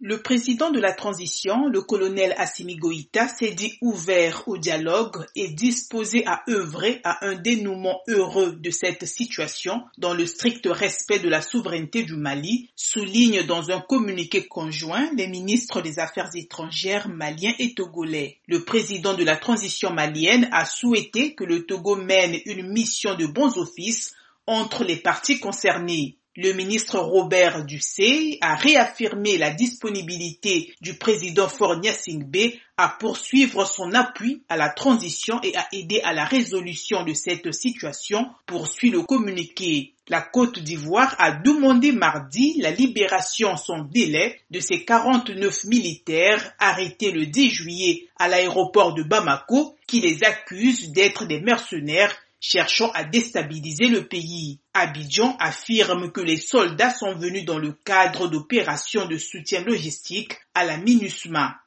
Le président de la transition, le colonel Assimi Goïta, s'est dit ouvert au dialogue et disposé à œuvrer à un dénouement heureux de cette situation dans le strict respect de la souveraineté du Mali, soulignent dans un communiqué conjoint les ministres des Affaires étrangères maliens et togolais. Le président de la transition malienne a souhaité que le Togo mène une mission de bons offices entre les parties concernées. Le ministre Robert Dussey a réaffirmé la disponibilité du président Faure Gnassingbé à poursuivre son appui à la transition et à aider à la résolution de cette situation, poursuit le communiqué. La Côte d'Ivoire a demandé mardi la libération sans délai de ses 49 militaires arrêtés le 10 juillet à l'aéroport de Bamako qui les accusent d'être des mercenaires cherchant à déstabiliser le pays. Abidjan affirme que les soldats sont venus dans le cadre d'opérations de soutien logistique à la MINUSMA.